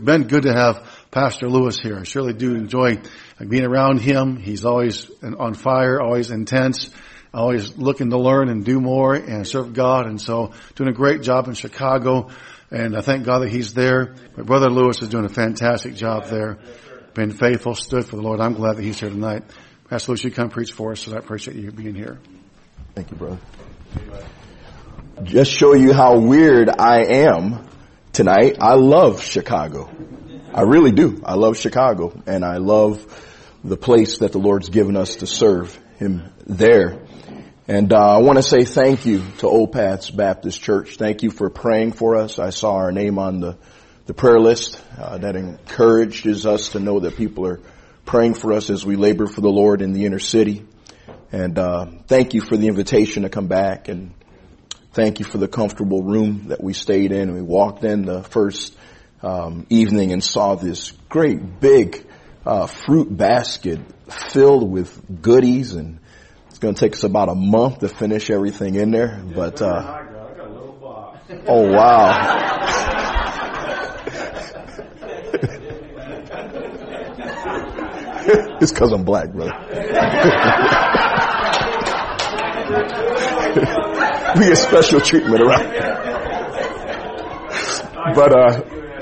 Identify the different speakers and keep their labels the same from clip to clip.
Speaker 1: been good to have Pastor Lewis here. I surely do enjoy being around him. He's always on fire, always intense, always looking to learn and do more and serve God. And so doing a great job in Chicago. And I thank God that he's there. My brother Lewis is doing a fantastic job there. Been faithful, stood for the Lord. I'm glad that he's here tonight. Pastor Lewis, you come preach for us, so I appreciate you being here.
Speaker 2: Thank you, brother. Just show you how weird I am tonight. I love Chicago. I really do. I love Chicago, and I love the place that the Lord's given us to serve him there. And I want to say thank you to Old Paths Baptist Church. Thank you for praying for us. I saw our name on the prayer list. That encourages us to know that people are praying for us as we labor for the Lord in the inner city. And thank you for the invitation to come back, and thank you for the comfortable room that we stayed in. We walked in the first evening and saw this great big fruit basket filled with goodies, and it's going to take us about a month to finish everything in there. But oh wow. It's because I'm black, brother. We get special treatment around here. But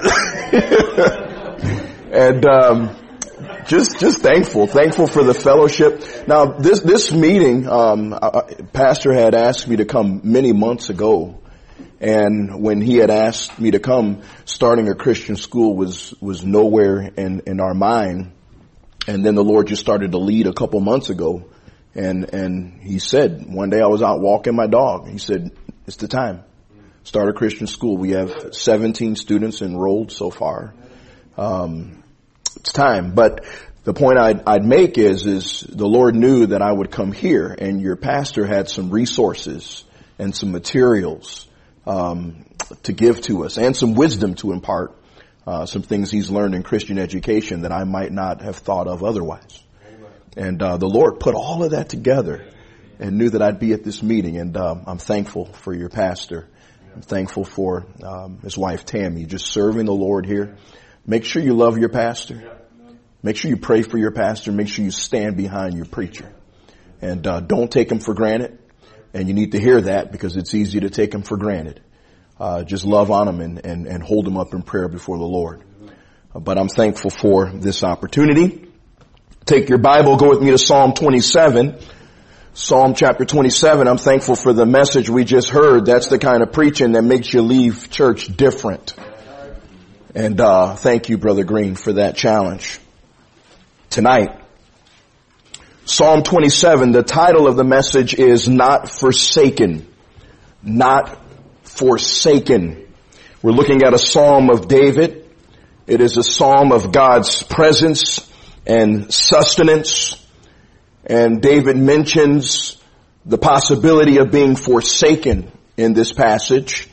Speaker 2: and just thankful for the fellowship. Now this meeting, Pastor had asked me to come many months ago, and when he had asked me to come, starting a Christian school was nowhere in our mind. And then the Lord just started to lead a couple months ago. And he said, one day I was out walking my dog. He said, it's the time. Start a Christian school. We have 17 students enrolled so far. It's time. But the point I'd make is the Lord knew that I would come here, and your pastor had some resources and some materials, to give to us, and some wisdom to impart. Some things he's learned in Christian education that I might not have thought of otherwise. And the Lord put all of that together and knew that I'd be at this meeting. And I'm thankful for your pastor. I'm thankful for his wife, Tammy, just serving the Lord here. Make sure you love your pastor. Make sure you pray for your pastor. Make sure you stand behind your preacher. And don't take him for granted. And you need to hear that, because it's easy to take him for granted. Just love on him and hold him up in prayer before the Lord. But I'm thankful for this opportunity. Take your Bible, go with me to Psalm 27. Psalm chapter 27. I'm thankful for the message we just heard. That's the kind of preaching that makes you leave church different. And thank you, Brother Green, for that challenge tonight. Psalm 27, the title of the message is Not Forsaken. Not Forsaken. We're looking at a psalm of David. It is a psalm of God's presence and sustenance. And David mentions the possibility of being forsaken in this passage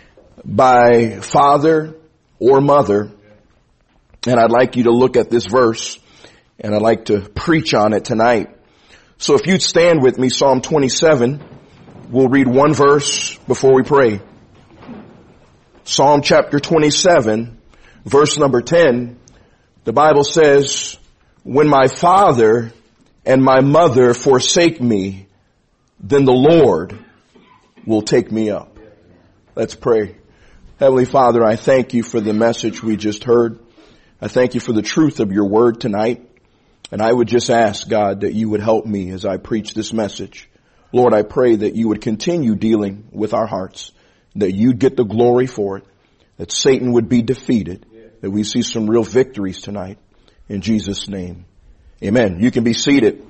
Speaker 2: by father or mother. And I'd like you to look at this verse, and I'd like to preach on it tonight. So if you'd stand with me, Psalm 27, we'll read one verse before we pray. Psalm chapter 27, verse number 10, the Bible says, when my father and my mother forsake me, then the Lord will take me up. Let's pray. Heavenly Father, I thank you for the message we just heard. I thank you for the truth of your word tonight. And I would just ask, God, that you would help me as I preach this message. Lord, I pray that you would continue dealing with our hearts, that you'd get the glory for it, that Satan would be defeated, that we see some real victories tonight. In Jesus' name, amen. You can be seated.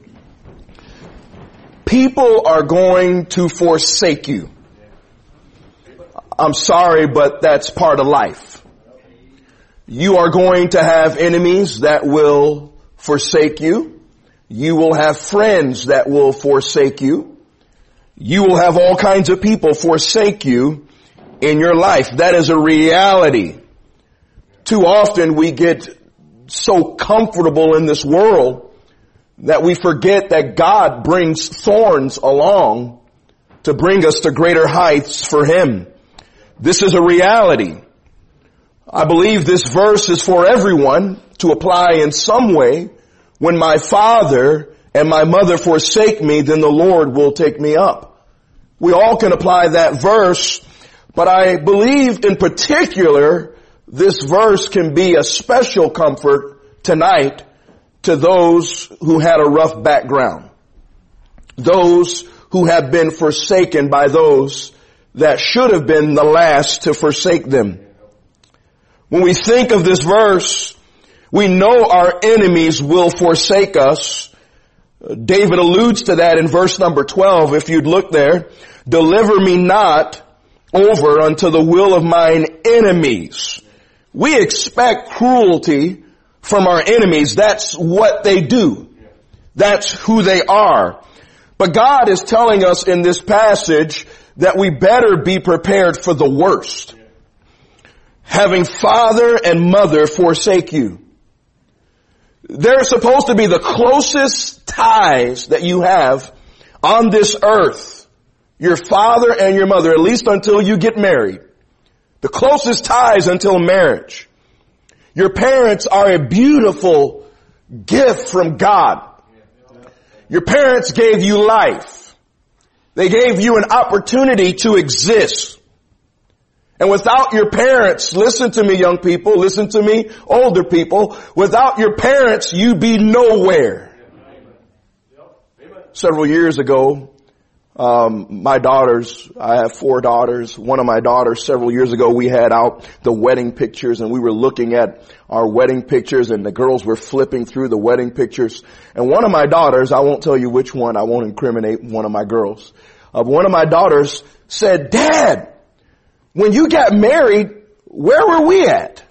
Speaker 2: People are going to forsake you. I'm sorry, but that's part of life. You are going to have enemies that will forsake you. You will have friends that will forsake you. You will have all kinds of people forsake you in your life. That is a reality. Too often we get so comfortable in this world that we forget that God brings thorns along to bring us to greater heights for Him. This is a reality. I believe this verse is for everyone to apply in some way. When my father and my mother forsake me, then the Lord will take me up. We all can apply that verse, but I believe in particular this verse can be a special comfort tonight to those who had a rough background. Those who have been forsaken by those that should have been the last to forsake them. When we think of this verse, we know our enemies will forsake us. David alludes to that in verse number 12. If you'd look there, deliver me not over unto the will of mine enemies. We expect cruelty from our enemies. That's what they do. That's who they are. But God is telling us in this passage that we better be prepared for the worst. Having father and mother forsake you. They're supposed to be the closest ties that you have on this earth. Your father and your mother, at least until you get married. The closest ties until marriage. Your parents are a beautiful gift from God. Your parents gave you life. They gave you an opportunity to exist. And without your parents, listen to me young people, listen to me older people, without your parents you'd be nowhere. Several years ago, my daughters, I have 4 daughters. One of my daughters, several years ago, we had out the wedding pictures and we were looking at our wedding pictures and the girls were flipping through the wedding pictures. And one of my daughters, I won't tell you which one, I won't incriminate one of my girls. One of my daughters said, Dad, when you got married, where were we at?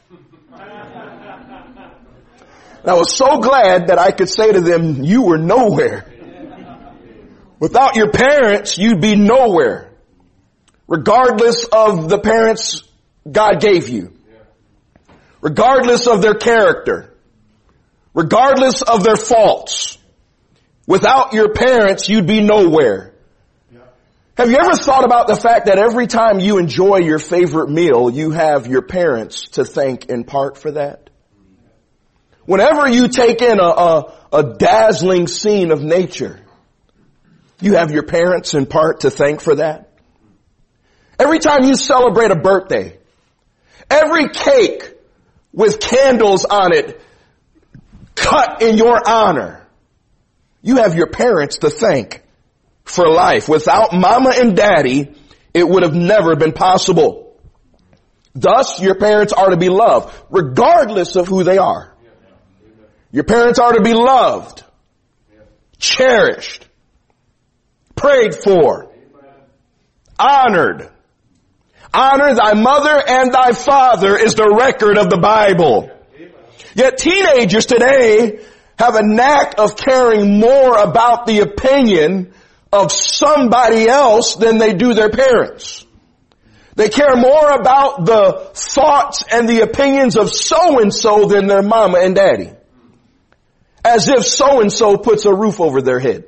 Speaker 2: And I was so glad that I could say to them, you were nowhere. Without your parents, you'd be nowhere. Regardless of the parents God gave you. Regardless of their character. Regardless of their faults. Without your parents, you'd be nowhere. Have you ever thought about the fact that every time you enjoy your favorite meal, you have your parents to thank in part for that? Whenever you take in a dazzling scene of nature, you have your parents in part to thank for that. Every time you celebrate a birthday, every cake with candles on it cut in your honor, you have your parents to thank for life. Without mama and daddy, it would have never been possible. Thus, your parents are to be loved, regardless of who they are. Your parents are to be loved, cherished, prayed for, honored. Honor thy mother and thy father is the record of the Bible. Yet teenagers today have a knack of caring more about the opinion of somebody else than they do their parents. They care more about the thoughts and the opinions of so-and-so than their mama and daddy. As if so-and-so puts a roof over their head.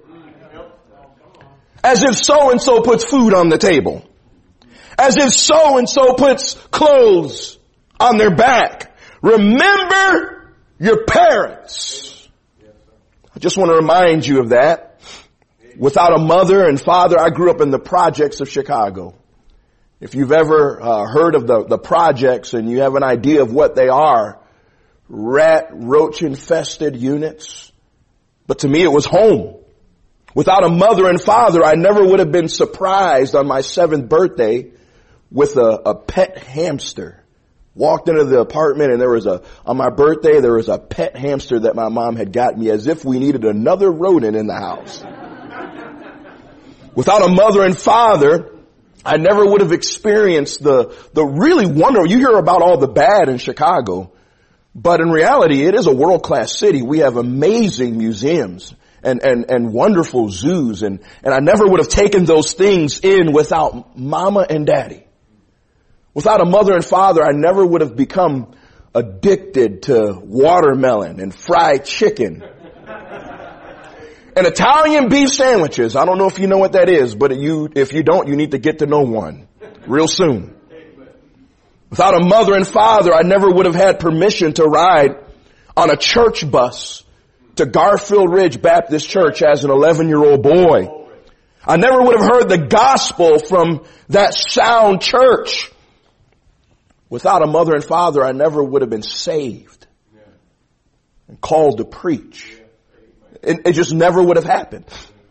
Speaker 2: As if so-and-so puts food on the table. As if so-and-so puts clothes on their back. Remember your parents. I just want to remind you of that. Without a mother and father, I grew up in the projects of Chicago. If you've ever heard of the projects and you have an idea of what they are, rat, roach infested units. But to me it was home. Without a mother and father, I never would have been surprised on my 7th birthday with a pet hamster. Walked into the apartment and on my birthday there was a pet hamster that my mom had got me, as if we needed another rodent in the house. Without a mother and father, I never would have experienced the really wonderful. You hear about all the bad in Chicago, but in reality, it is a world-class city. We have amazing museums and wonderful zoos, and I never would have taken those things in without mama and daddy. Without a mother and father, I never would have become addicted to watermelon and fried chicken. And Italian beef sandwiches. I don't know if you know what that is, but if you don't, you need to get to know one real soon. Without a mother and father, I never would have had permission to ride on a church bus to Garfield Ridge Baptist Church as an 11-year-old boy. I never would have heard the gospel from that sound church. Without a mother and father, I never would have been saved and called to preach. It just never would have happened.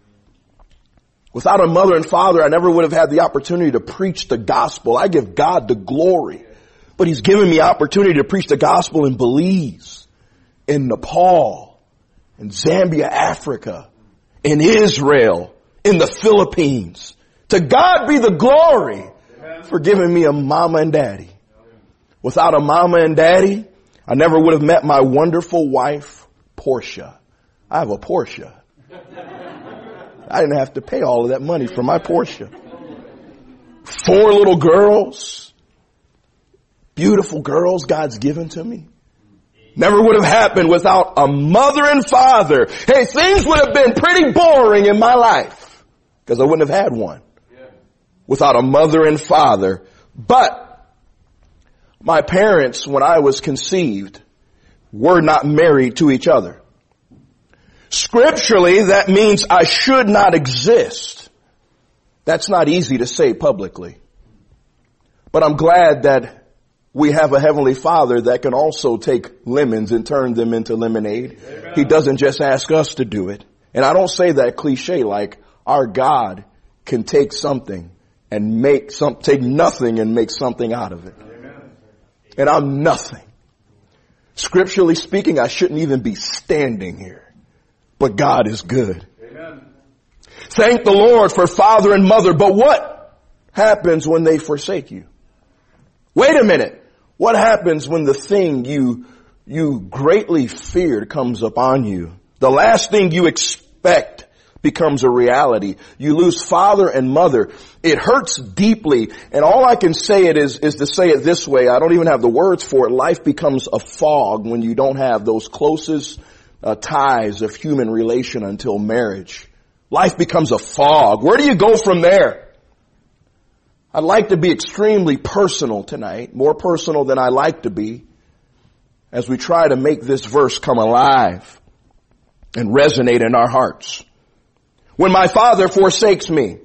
Speaker 2: Without a mother and father, I never would have had the opportunity to preach the gospel. I give God the glory. But He's given me opportunity to preach the gospel in Belize, in Nepal, in Zambia, Africa, in Israel, in the Philippines. To God be the glory for giving me a mama and daddy. Without a mama and daddy, I never would have met my wonderful wife, Portia. I have a Porsche. I didn't have to pay all of that money for my Porsche. 4 little girls, beautiful girls God's given to me. Never would have happened without a mother and father. Hey, things would have been pretty boring in my life because I wouldn't have had one without a mother and father. But my parents, when I was conceived, were not married to each other. Scripturally, that means I should not exist. That's not easy to say publicly. But I'm glad that we have a Heavenly Father that can also take lemons and turn them into lemonade. Amen. He doesn't just ask us to do it. And I don't say that cliche like our God can take something and take nothing and make something out of it. Amen. And I'm nothing. Scripturally speaking, I shouldn't even be standing here. But God is good. Amen. Thank the Lord for father and mother. But what happens when they forsake you? Wait a minute. What happens when the thing you greatly feared comes upon you? The last thing you expect becomes a reality. You lose father and mother. It hurts deeply. And all I can say it is to say it this way. I don't even have the words for it. Life becomes a fog when you don't have those closest ties of human relation until marriage. Life becomes a fog. Where do you go from there? I'd like to be extremely personal tonight, more personal than I like to be, as we try to make this verse come alive and resonate in our hearts. When my father forsakes me,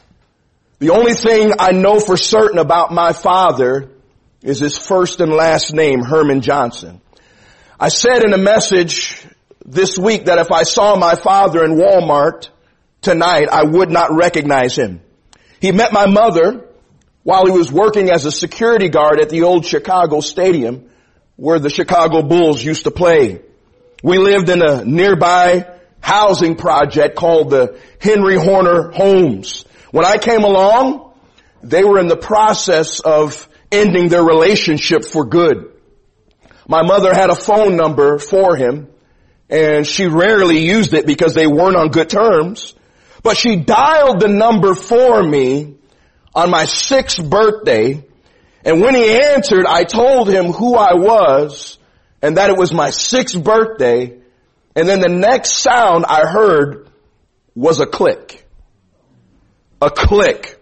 Speaker 2: the only thing I know for certain about my father is his first and last name, Herman Johnson. I said in a message this week that if I saw my father in Walmart tonight, I would not recognize him. He met my mother while he was working as a security guard at the old Chicago Stadium where the Chicago Bulls used to play. We lived in a nearby housing project called the Henry Horner Homes. When I came along, they were in the process of ending their relationship for good. My mother had a phone number for him, and she rarely used it because they weren't on good terms. But she dialed the number for me on my 6th birthday. And when he answered, I told him who I was and that it was my 6th birthday. And then the next sound I heard was a click. A click.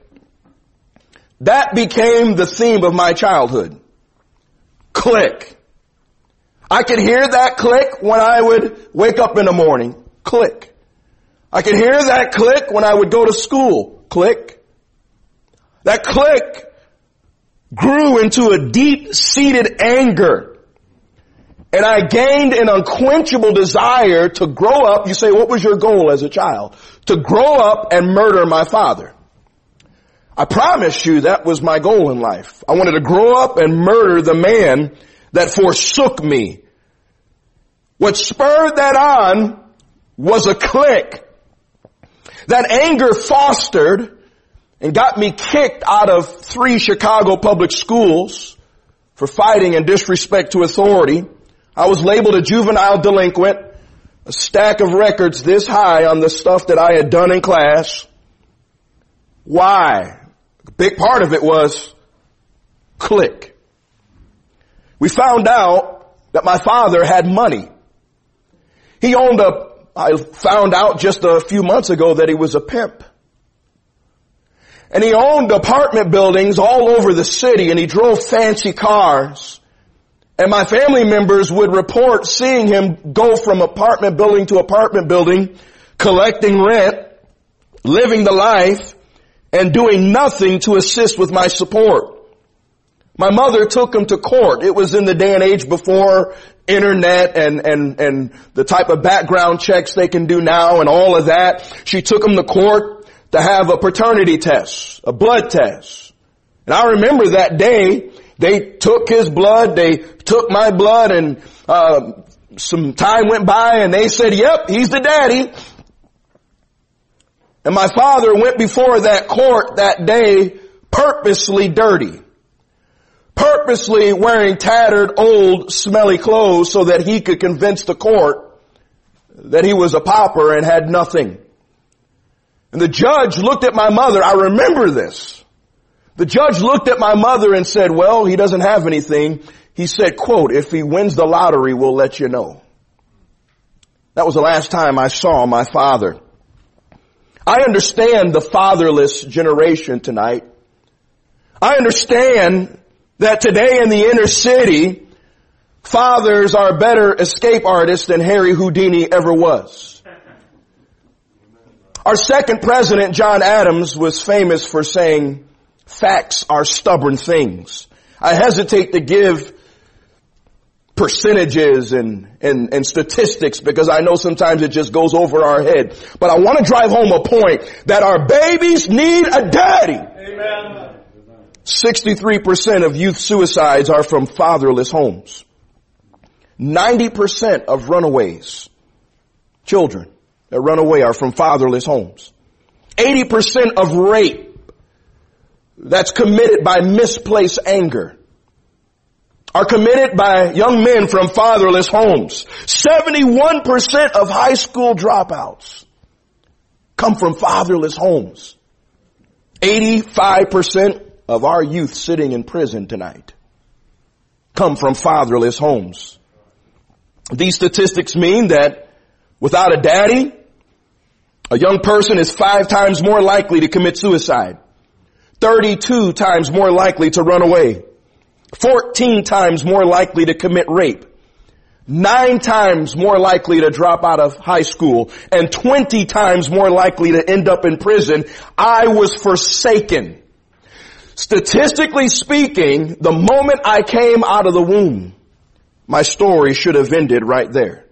Speaker 2: That became the theme of my childhood. Click. I could hear that click when I would wake up in the morning. Click. I could hear that click when I would go to school. Click. That click grew into a deep-seated anger. And I gained an unquenchable desire to grow up. You say, what was your goal as a child? To grow up and murder my father. I promise you that was my goal in life. I wanted to grow up and murder the man that forsook me. What spurred that on was a click. That anger fostered and got me kicked out of 3 Chicago public schools for fighting and disrespect to authority. I was labeled a juvenile delinquent, a stack of records this high on the stuff that I had done in class. Why? A big part of it was click. We found out that my father had money. I found out just a few months ago that he was a pimp. And he owned apartment buildings all over the city, and he drove fancy cars. And my family members would report seeing him go from apartment building to apartment building, collecting rent, living the life, and doing nothing to assist with my support. My mother took him to court. It was in the day and age before internet and the type of background checks they can do now and all of that. She took him to court to have a paternity test, a blood test. And I remember that day, they took his blood, they took my blood, and some time went by and they said, yep, he's the daddy. And my father went before that court that day purposely dirty. Purposely wearing tattered, old, smelly clothes so that he could convince the court that he was a pauper and had nothing. And the judge looked at my mother. I remember this. The judge looked at my mother and said, well, he doesn't have anything. He said, quote, if he wins the lottery, we'll let you know. That was the last time I saw my father. I understand the fatherless generation tonight. I understand that today in the inner city, fathers are better escape artists than Harry Houdini ever was. Our second president, John Adams, was famous for saying, facts are stubborn things. I hesitate to give percentages and statistics because I know sometimes it just goes over our head. But I want to drive home a point that our babies need a daddy. Amen. 63% of youth suicides are from fatherless homes. 90% of runaways, children that run away, are from fatherless homes. 80% of rape that's committed by misplaced anger are committed by young men from fatherless homes. 71% of high school dropouts come from fatherless homes. 85% of our youth sitting in prison tonight come from fatherless homes. These statistics mean that without a daddy, a young person is 5 times more likely to commit suicide, 32 times more likely to run away, 14 times more likely to commit rape, 9 times more likely to drop out of high school, and 20 times more likely to end up in prison. I was forsaken. Statistically speaking, the moment I came out of the womb, my story should have ended right there.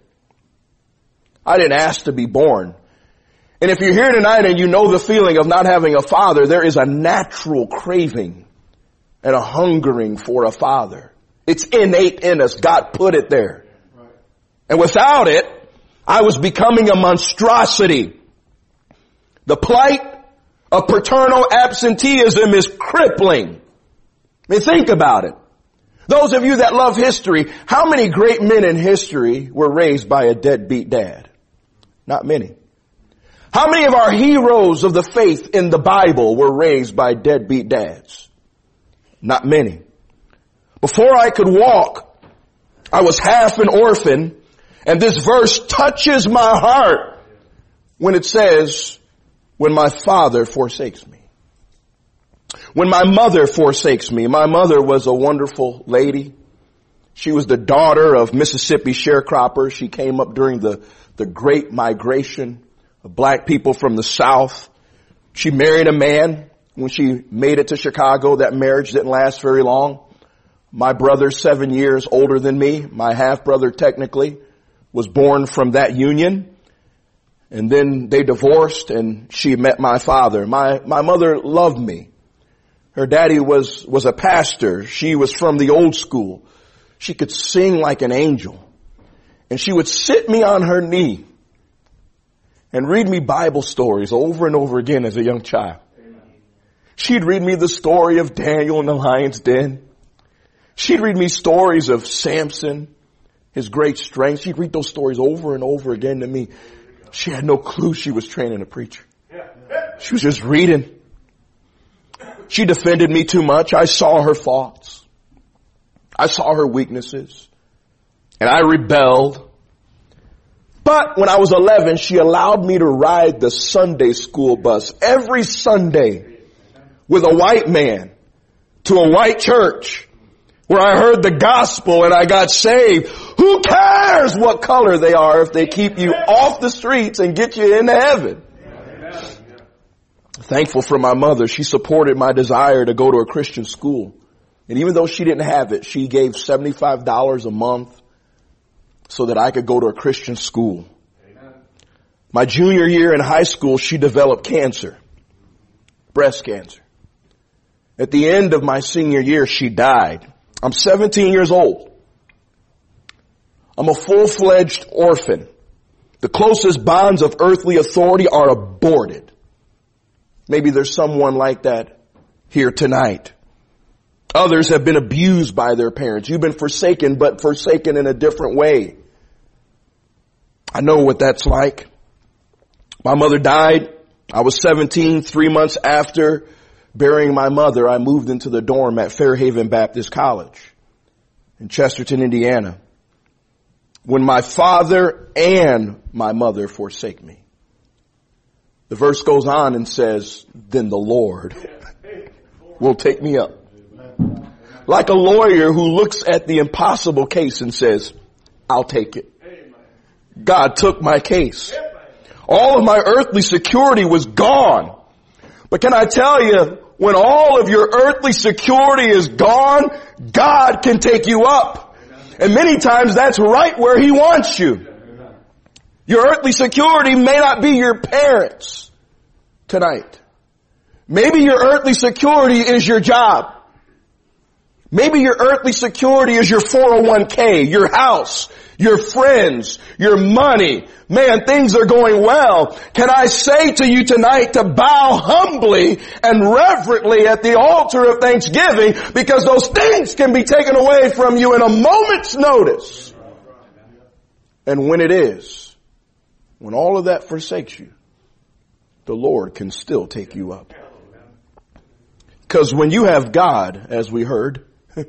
Speaker 2: I didn't ask to be born. And if you're here tonight and you know the feeling of not having a father, there is a natural craving and a hungering for a father. It's innate in us. God put it there. Right. And without it, I was becoming a monstrosity. The plight of paternal absenteeism is crippling. I mean, think about it. Those of you that love history, how many great men in history were raised by a deadbeat dad? Not many. How many of our heroes of the faith in the Bible were raised by deadbeat dads? Not many. Before I could walk, I was half an orphan, and this verse touches my heart when it says, when my father forsakes me. When my mother forsakes me. My mother was a wonderful lady. She was the daughter of Mississippi sharecroppers. She came up during the Great Migration of black people from the South. She married a man. When she made it to Chicago, that marriage didn't last very long. My brother, 7 years older than me, my half-brother technically, was born from that union. And then they divorced and she met my father. My mother loved me. Her daddy was a pastor. She was from the old school. She could sing like an angel. And she would sit me on her knee and read me Bible stories over and over again as a young child. She'd read me the story of Daniel in the lion's den. She'd read me stories of Samson, his great strength. She'd read those stories over and over again to me. She had no clue she was training a preacher. She was just reading. She defended me too much. I saw her faults. I saw her weaknesses. And I rebelled. But when I was 11, she allowed me to ride the Sunday school bus every Sunday with a white man to a white church where I heard the gospel and I got saved. Who cares what color they are if they keep you off the streets and get you into heaven? Thankful for my mother. She supported my desire to go to a Christian school. And even though she didn't have it, she gave $75 a month so that I could go to a Christian school. My junior year in high school, she developed cancer, breast cancer. At the end of my senior year, she died. I'm 17 years old. I'm a full-fledged orphan. The closest bonds of earthly authority are aborted. Maybe there's someone like that here tonight. Others have been abused by their parents. You've been forsaken, but forsaken in a different way. I know what that's like. My mother died. I was 17. 3 months after burying my mother, I moved into the dorm at Fairhaven Baptist College in Chesterton, Indiana, when my father and my mother forsake me. The verse goes on and says, then the Lord will take me up. Like a lawyer who looks at the impossible case and says, I'll take it. God took my case. All of my earthly security was gone. But can I tell you, when all of your earthly security is gone, God can take you up. And many times that's right where He wants you. Your earthly security may not be your parents tonight. Maybe your earthly security is your job. Maybe your earthly security is your 401k, your house, your friends, your money. Man, things are going well. Can I say to you tonight to bow humbly and reverently at the altar of thanksgiving, because those things can be taken away from you in a moment's notice. And when it is, when all of that forsakes you, the Lord can still take you up. Because when you have God, as we heard,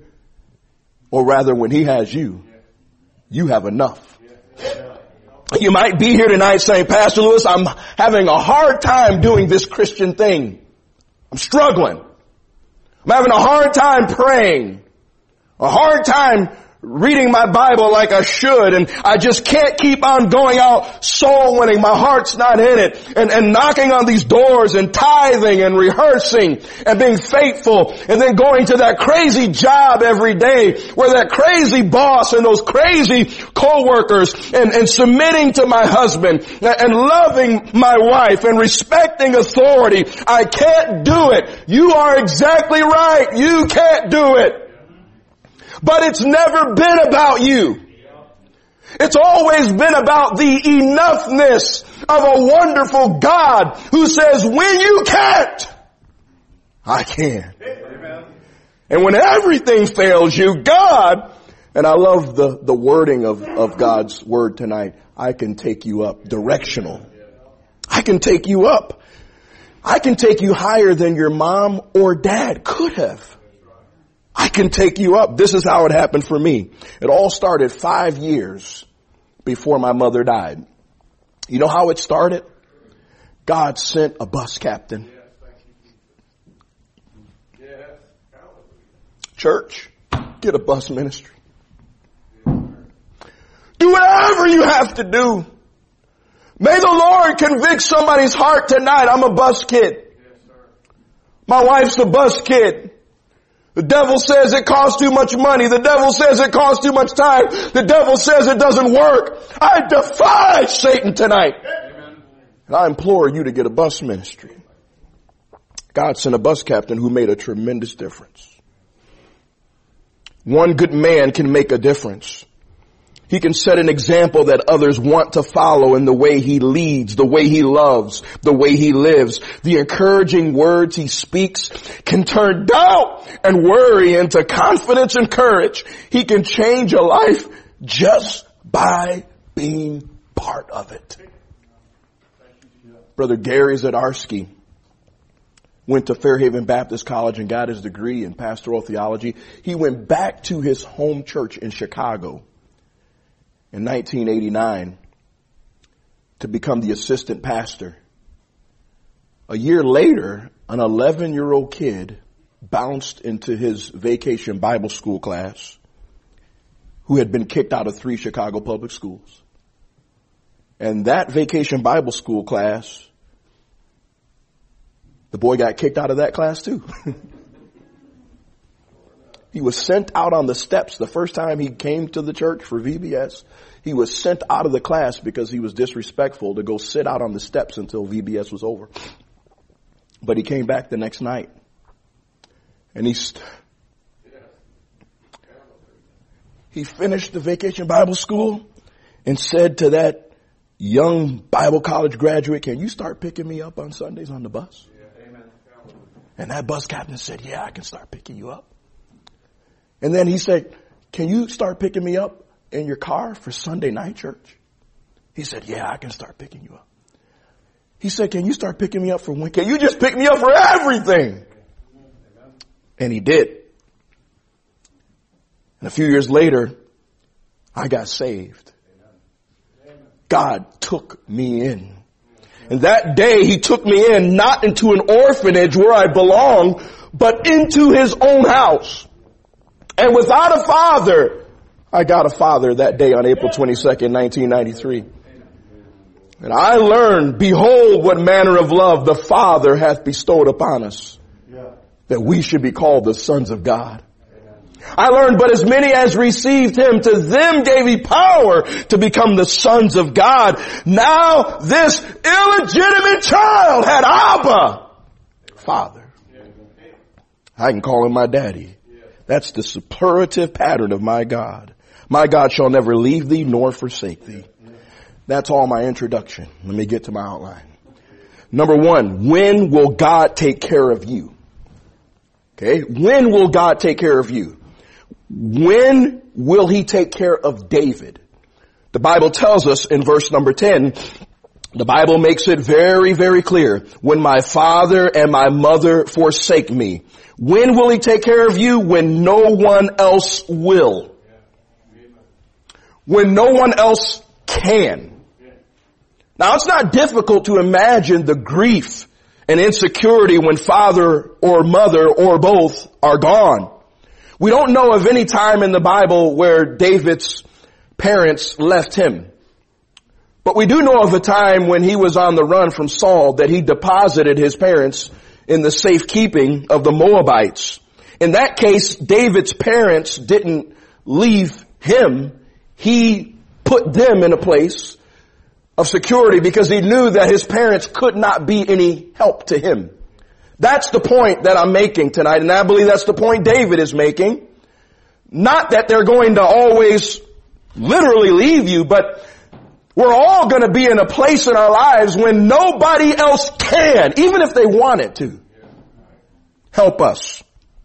Speaker 2: or rather when He has you, you have enough. You might be here tonight saying, Pastor Lewis, I'm having a hard time doing this Christian thing. I'm struggling. I'm having a hard time praying. A hard time reading my Bible like I should, and I just can't keep on going out soul winning. My heart's not in it. And knocking on these doors and tithing and rehearsing and being faithful, and then going to that crazy job every day where that crazy boss and those crazy co-workers, and submitting to my husband and loving my wife and respecting authority. I can't do it. You are exactly right. You can't do it. But it's never been about you. It's always been about the enoughness of a wonderful God who says, when you can't, I can. And when everything fails you, God, and I love the wording of God's word tonight, I can take you up. Directional. I can take you up. I can take you higher than your mom or dad could have. I can take you up. This is how it happened for me. It all started 5 years before my mother died. You know how it started? God sent a bus captain. Church, get a bus ministry. Do whatever you have to do. May the Lord convict somebody's heart tonight. I'm a bus kid. My wife's a bus kid. The devil says it costs too much money. The devil says it costs too much time. The devil says it doesn't work. I defy Satan tonight. Amen. And I implore you to get a bus ministry. God sent a bus captain who made a tremendous difference. One good man can make a difference. He can set an example that others want to follow in the way he leads, the way he loves, the way he lives. The encouraging words he speaks can turn doubt and worry into confidence and courage. He can change a life just by being part of it. Brother Gary Zadarsky went to Fairhaven Baptist College and got his degree in pastoral theology. He went back to his home church in Chicago in 1989 to become the assistant pastor A year later, an 11-year-old kid bounced into his vacation Bible school class who had been kicked out of 3 Chicago public schools. And that vacation Bible school class, the boy got kicked out of that class too. He was sent out on the steps the first time he came to the church for VBS. He was sent out of the class because he was disrespectful to go sit out on the steps until VBS was over. But he came back the next night. And he finished the vacation Bible school and said to that young Bible college graduate, "Can you start picking me up on Sundays on the bus?" Yeah, amen. And that bus captain said, "Yeah, I can start picking you up." And then he said, "Can you start picking me up in your car for Sunday night church?" He said, "Yeah, I can start picking you up." He said, "Can you start picking me up for when? Can you just pick me up for everything?" And he did. And a few years later, I got saved. God took me in. And that day he took me in, not into an orphanage where I belong, but into his own house. And without a father, I got a father that day on April 22nd, 1993. And I learned, behold, what manner of love the Father hath bestowed upon us, that we should be called the sons of God. I learned, but as many as received him, to them gave he power to become the sons of God. Now this illegitimate child had Abba, Father. I can call him my daddy. That's the superlative pattern of my God. My God shall never leave thee nor forsake thee. That's all my introduction. Let me get to my outline. Number 1, when will God take care of you? Okay, when will God take care of you? When will he take care of David? The Bible tells us in verse number 10, the Bible makes it very, very clear. When my father and my mother forsake me. When will he take care of you? When no one else will. When no one else can. Now, it's not difficult to imagine the grief and insecurity when father or mother or both are gone. We don't know of any time in the Bible where David's parents left him. But we do know of a time when he was on the run from Saul that he deposited his parents in the safekeeping of the Moabites. In that case, David's parents didn't leave him. He put them in a place of security because he knew that his parents could not be any help to him. That's the point that I'm making tonight, and I believe that's the point David is making. Not that they're going to always literally leave you, but we're all going to be in a place in our lives when nobody else can, even if they wanted to, help us.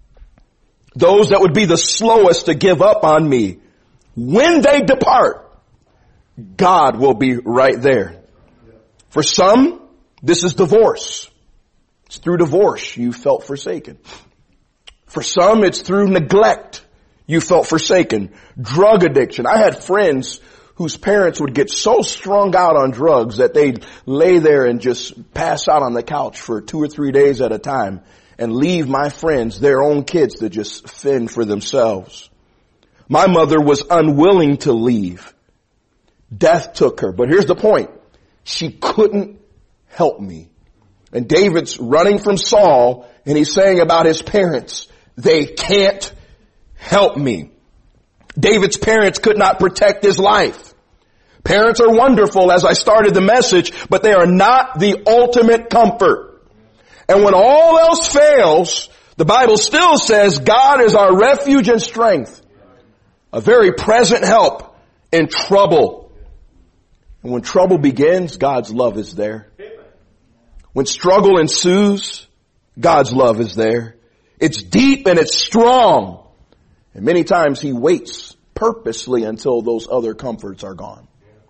Speaker 2: Those that would be the slowest to give up on me, when they depart, God will be right there. For some, this is divorce. It's through divorce you felt forsaken. For some, it's through neglect you felt forsaken. Drug addiction. I had friends whose parents would get so strung out on drugs that they'd lay there and just pass out on the couch for 2 or 3 days at a time and leave my friends, their own kids, to just fend for themselves. My mother was unwilling to leave. Death took her. But here's the point. She couldn't help me. And David's running from Saul, and he's saying about his parents, they can't help me. David's parents could not protect his life. Parents are wonderful, as I started the message, but they are not the ultimate comfort. And when all else fails, the Bible still says God is our refuge and strength, a very present help in trouble. And when trouble begins, God's love is there. When struggle ensues, God's love is there. It's deep and it's strong. And many times he waits purposely until those other comforts are gone.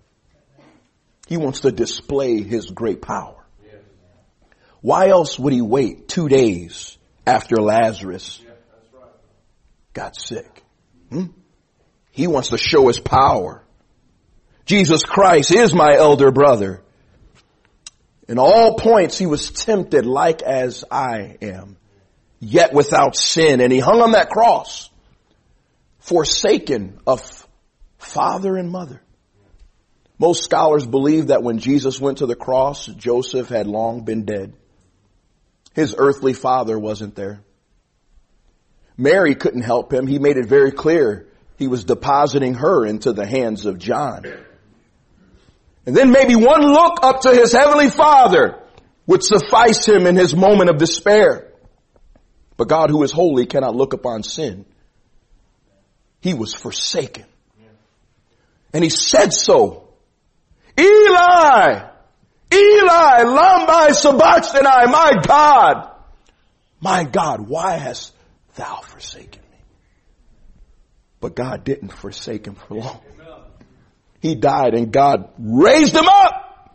Speaker 2: He wants to display his great power. Why else would he wait 2 days after Lazarus got sick? He wants to show his power. Jesus Christ is my elder brother. In all points he was tempted like as I am, yet without sin. And he hung on that cross, forsaken of father and mother. Most scholars believe that when Jesus went to the cross, Joseph had long been dead. His earthly father wasn't there. Mary couldn't help him. He made it very clear he was depositing her into the hands of John. And then maybe one look up to his heavenly Father would suffice him in his moment of despair. But God, who is holy, cannot look upon sin. He was forsaken. And he said so. Eli, Eli, lama sabachthani, my God, why hast thou forsaken me? But God didn't forsake him for long. He died and God raised him up.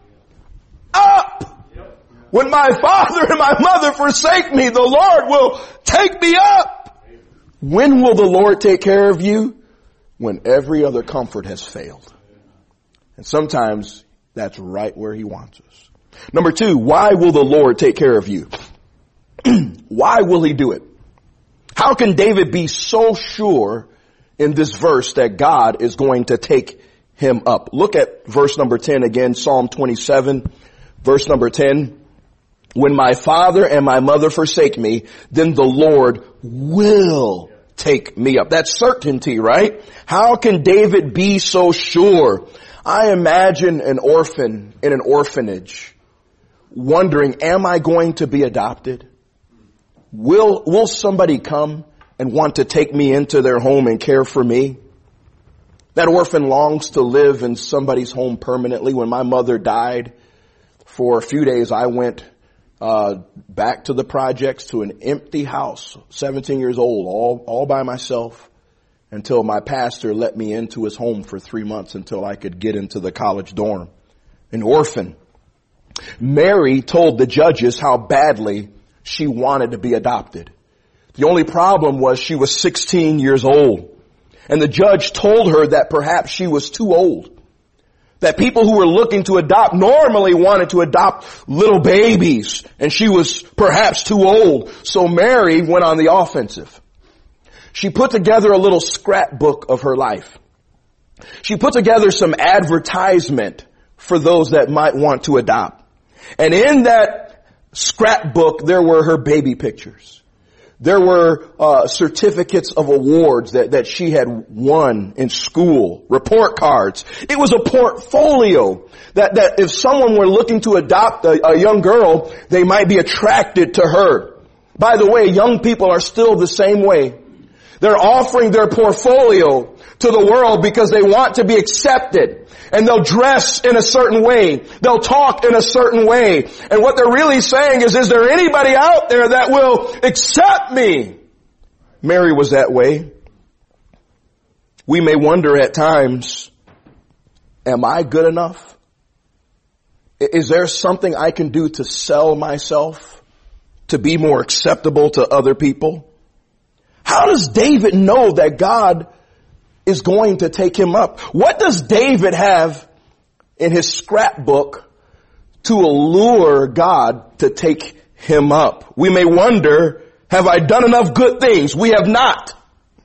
Speaker 2: Up! When my father and my mother forsake me, the Lord will take me up. When will the Lord take care of you? When every other comfort has failed. And sometimes that's right where he wants us. Number 2, why will the Lord take care of you? Why will he do it? How can David be so sure in this verse that God is going to take him up? Look at verse number 10 again, Psalm 27, verse number 10. When my father and my mother forsake me, then the Lord will take me up. That's certainty, right? How can David be so sure? I imagine an orphan in an orphanage wondering, am I going to be adopted? Will somebody come and want to take me into their home and care for me? That orphan longs to live in somebody's home permanently. When my mother died, for a few days I went back to the projects to an empty house, 17 years old, all by myself, until my pastor let me into his home for 3 months until I could get into the college dorm. An orphan. Mary told the judges how badly she wanted to be adopted. The only problem was she was 16 years old. And the judge told her that perhaps she was too old. That people who were looking to adopt normally wanted to adopt little babies. And she was perhaps too old. So Mary went on the offensive. She put together a little scrapbook of her life. She put together some advertisement for those that might want to adopt. And in that scrapbook, there were her baby pictures. There were certificates of awards that she had won in school, report cards. It was a portfolio that if someone were looking to adopt a young girl, they might be attracted to her. By the way, young people are still the same way. They're offering their portfolio to the world because they want to be accepted. And they'll dress in a certain way. They'll talk in a certain way. And what they're really saying is there anybody out there that will accept me? Mary was that way. We may wonder at times, am I good enough? Is there something I can do to sell myself to be more acceptable to other people? How does David know that God is going to take him up? What does David have in his scrapbook to allure God to take him up? We may wonder, have I done enough good things? We have not.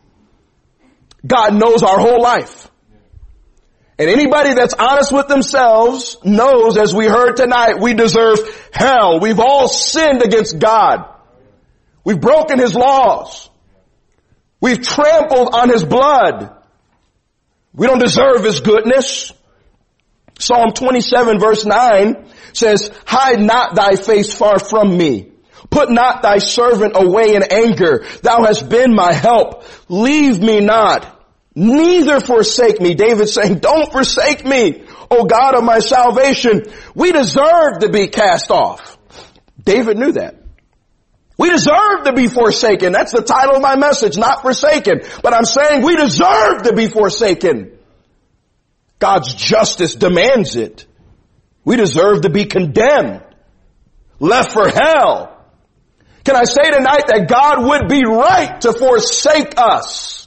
Speaker 2: God knows our whole life. And anybody that's honest with themselves knows, as we heard tonight, we deserve hell. We've all sinned against God. We've broken his laws. We've trampled on his blood. We don't deserve his goodness. Psalm 27 verse 9 says, hide not thy face far from me. Put not thy servant away in anger. Thou hast been my help. Leave me not, neither forsake me. David's saying, don't forsake me, O God of my salvation. We deserve to be cast off. David knew that. We deserve to be forsaken. That's the title of my message, not forsaken. But I'm saying we deserve to be forsaken. God's justice demands it. We deserve to be condemned, left for hell. Can I say tonight that God would be right to forsake us?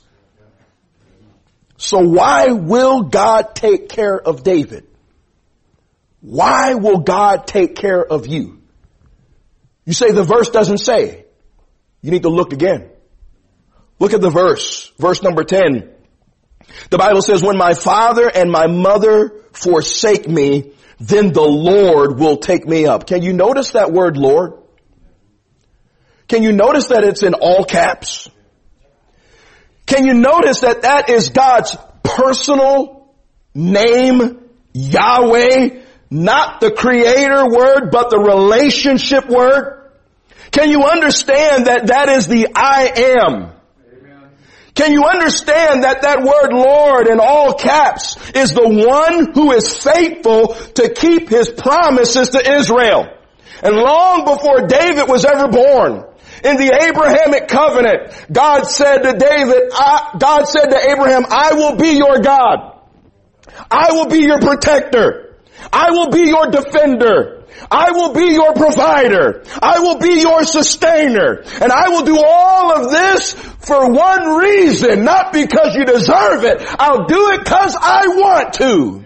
Speaker 2: So why will God take care of David? Why will God take care of you? You say the verse doesn't say. You need to look again. Look at the verse. Verse number 10. The Bible says, when my father and my mother forsake me, then the Lord will take me up. Can you notice that word Lord? Can you notice that it's in all caps? Can you notice that that is God's personal name, Yahweh, not the creator word, but the relationship word? Can you understand that that is the I am? Can you understand that that word Lord in all caps is the one who is faithful to keep his promises to Israel? And long before David was ever born, in the Abrahamic covenant, God said to Abraham, I will be your God. I will be your protector. I will be your defender. I will be your provider. I will be your sustainer. And I will do all of this for one reason, not because you deserve it. I'll do it because I want to.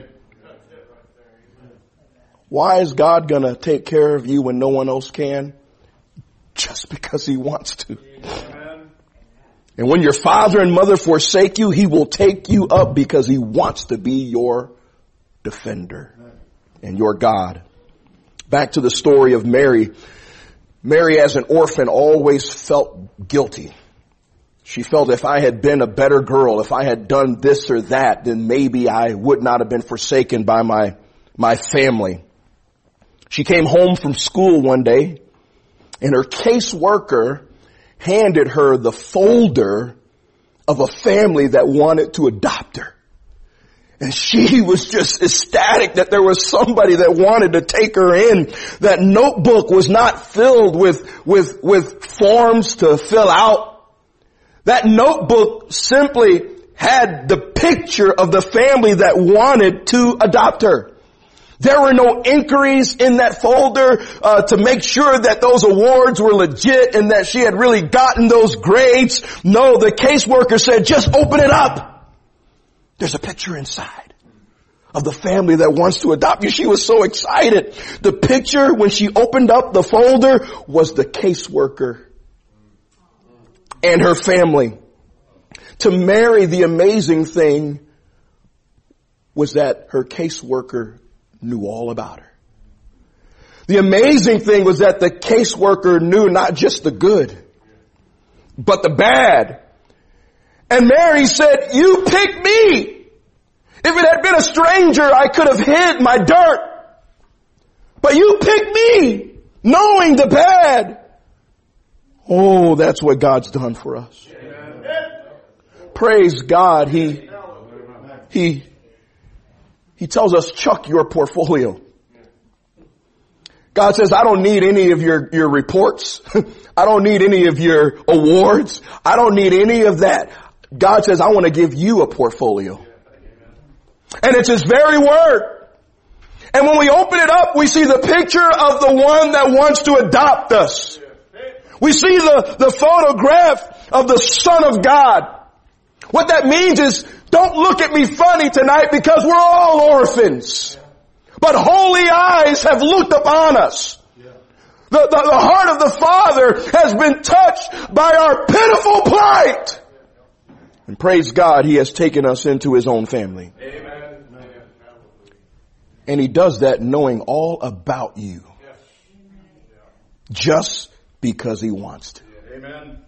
Speaker 2: Why is God going to take care of you when no one else can? Just because he wants to. And when your father and mother forsake you, he will take you up because he wants to be your defender and your God. Back to the story of Mary. Mary, as an orphan, always felt guilty. She felt if I had been a better girl, if I had done this or that, then maybe I would not have been forsaken by my family. She came home from school one day, and her caseworker handed her the folder of a family that wanted to adopt her. And she was just ecstatic that there was somebody that wanted to take her in. That notebook was not filled with forms to fill out. That notebook simply had the picture of the family that wanted to adopt her. There were no inquiries in that folder to make sure that those awards were legit and that she had really gotten those grades. No, the caseworker said, just open it up. There's a picture inside of the family that wants to adopt you. She was so excited. The picture, when she opened up the folder, was the caseworker and her family. To Mary, the amazing thing was that her caseworker knew all about her. The amazing thing was that the caseworker knew not just the good, but the bad. And Mary said, you picked me. If it had been a stranger, I could have hid my dirt. But you picked me, knowing the bad. Oh, that's what God's done for us. Amen. Praise God. He tells us, chuck your portfolio. God says, I don't need any of your reports. I don't need any of your awards. I don't need any of that. God says, I want to give you a portfolio. And it's his very word. And when we open it up, we see the picture of the one that wants to adopt us. We see the photograph of the Son of God. What that means is, don't look at me funny tonight because we're all orphans. But holy eyes have looked upon us. The heart of the Father has been touched by our pitiful plight. And praise God, he has taken us into his own family. Amen. And he does that knowing all about you. Just because he wants to. Amen.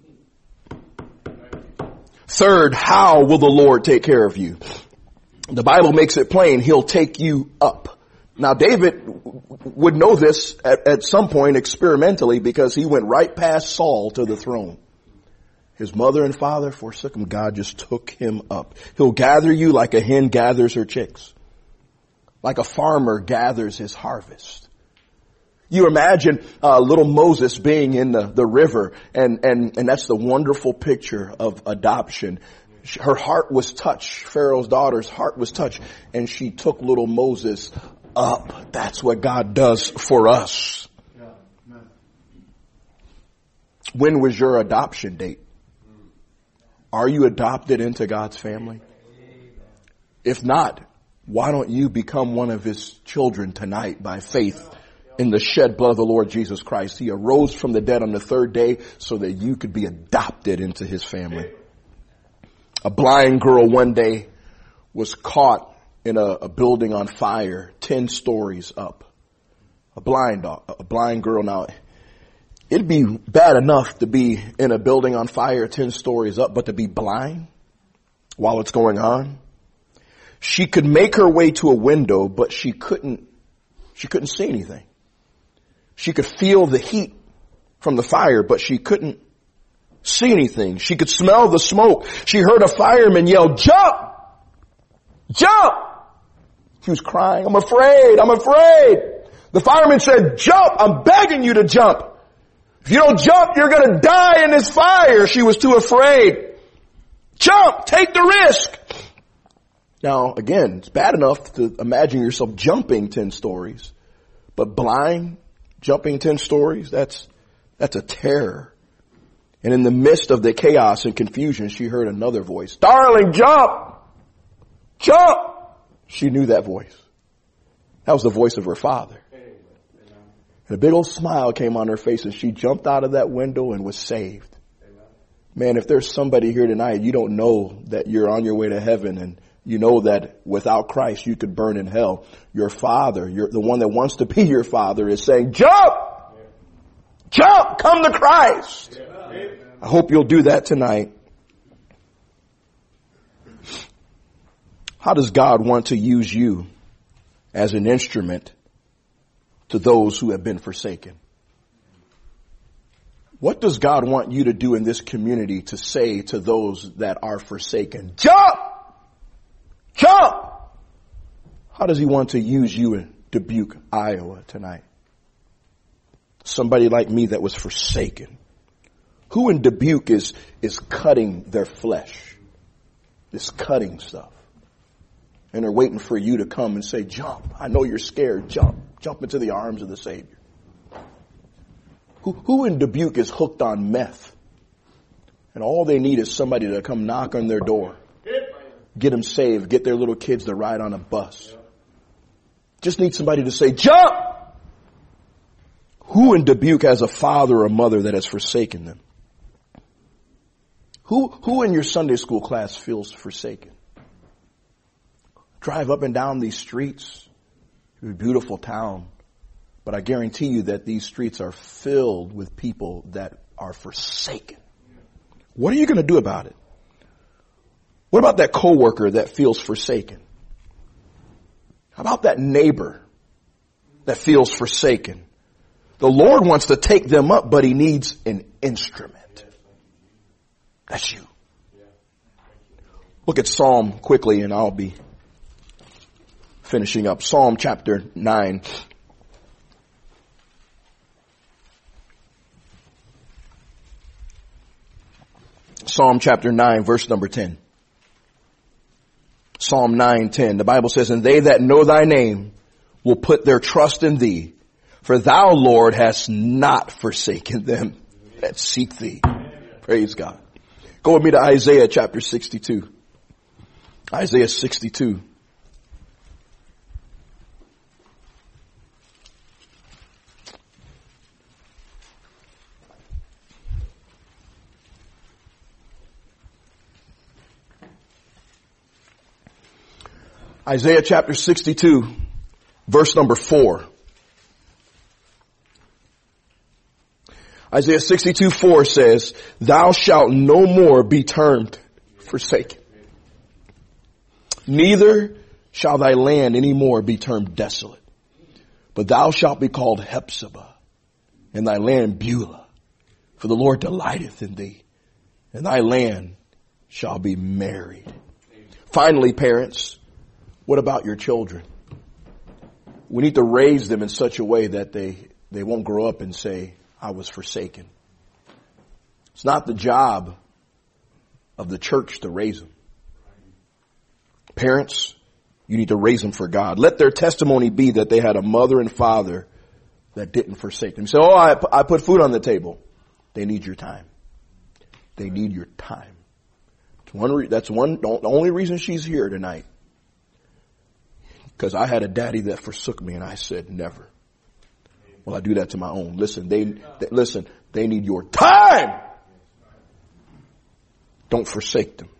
Speaker 2: Third, how will the Lord take care of you? The Bible makes it plain. He'll take you up. Now, David would know this at some point experimentally because he went right past Saul to the throne. His mother and father forsook him. God just took him up. He'll gather you like a hen gathers her chicks. Like a farmer gathers his harvest. You imagine little Moses being in the river, and that's the wonderful picture of adoption. Her heart was touched. Pharaoh's daughter's heart was touched, and she took little Moses up. That's what God does for us. When was your adoption date? Are you adopted into God's family? If not, Why don't you become one of his children tonight by faith in the shed blood of the Lord Jesus Christ? He arose from the dead on the third day so that you could be adopted into his family. A blind girl one day was caught in a building on fire 10 stories up. A blind girl. Now, it'd be bad enough to be in a building on fire 10 stories up, but to be blind while it's going on. She could make her way to a window, but she couldn't see anything. She could feel the heat from the fire, but she couldn't see anything. She could smell the smoke. She heard a fireman yell, "Jump! Jump!" She was crying, I'm afraid. The fireman said, "Jump! I'm begging you to jump. If you don't jump, you're going to die in this fire." She was too afraid. "Jump! Take the risk." Now, again, it's bad enough to imagine yourself jumping 10 stories, but blind, jumping 10 stories, that's a terror. And in the midst of the chaos and confusion, she heard another voice. "Darling, jump! Jump!" She knew that voice. That was the voice of her father. And a big old smile came on her face as she jumped out of that window and was saved. Man, if there's somebody here tonight, you don't know that you're on your way to heaven, and you know that without Christ you could burn in hell. Your father, the one that wants to be your father, is saying, "Jump! Jump! Come to Christ!" I hope you'll do that tonight. How does God want to use you as an instrument to those who have been forsaken? What does God want you to do in this community to say to those that are forsaken? Jump! Jump! How does he want to use you in Dubuque, Iowa tonight? Somebody like me that was forsaken. Who in Dubuque is cutting their flesh? This cutting stuff. And they're waiting for you to come and say, "Jump. I know you're scared. Jump. Jump into the arms of the Savior." Who in Dubuque is hooked on meth? And all they need is somebody to come knock on their door. Get them saved. Get their little kids to ride on a bus. Just need somebody to say, "Jump!" Who in Dubuque has a father or a mother that has forsaken them? Who in your Sunday school class feels forsaken? Drive up and down these streets. It's a beautiful town. But I guarantee you that these streets are filled with people that are forsaken. What are you going to do about it? What about that coworker that feels forsaken? How about that neighbor that feels forsaken? The Lord wants to take them up, but he needs an instrument. That's you. Look at Psalm quickly and I'll be finishing up. Psalm chapter 9. Psalm chapter 9, verse number 10. Psalm 9:10. The Bible says, "And they that know thy name will put their trust in thee, for thou, Lord, hast not forsaken them that seek thee." Praise God. Go with me to Isaiah chapter 62. Isaiah 62. Isaiah chapter 62, verse number 4. Isaiah 62:4 says, "Thou shalt no more be termed forsaken, neither shall thy land any more be termed desolate, but thou shalt be called Hephzibah, and thy land Beulah, for the Lord delighteth in thee, and thy land shall be married." Finally, parents, what about your children? We need to raise them in such a way that they won't grow up and say, "I was forsaken." It's not the job of the church to raise them. Parents, you need to raise them for God. Let their testimony be that they had a mother and father that didn't forsake them. So, I put food on the table. They need your time. They need your time. The only reason she's here tonight. Because I had a daddy that forsook me and I said never. Well, I do that to my own. Listen, they need your time. Don't forsake them.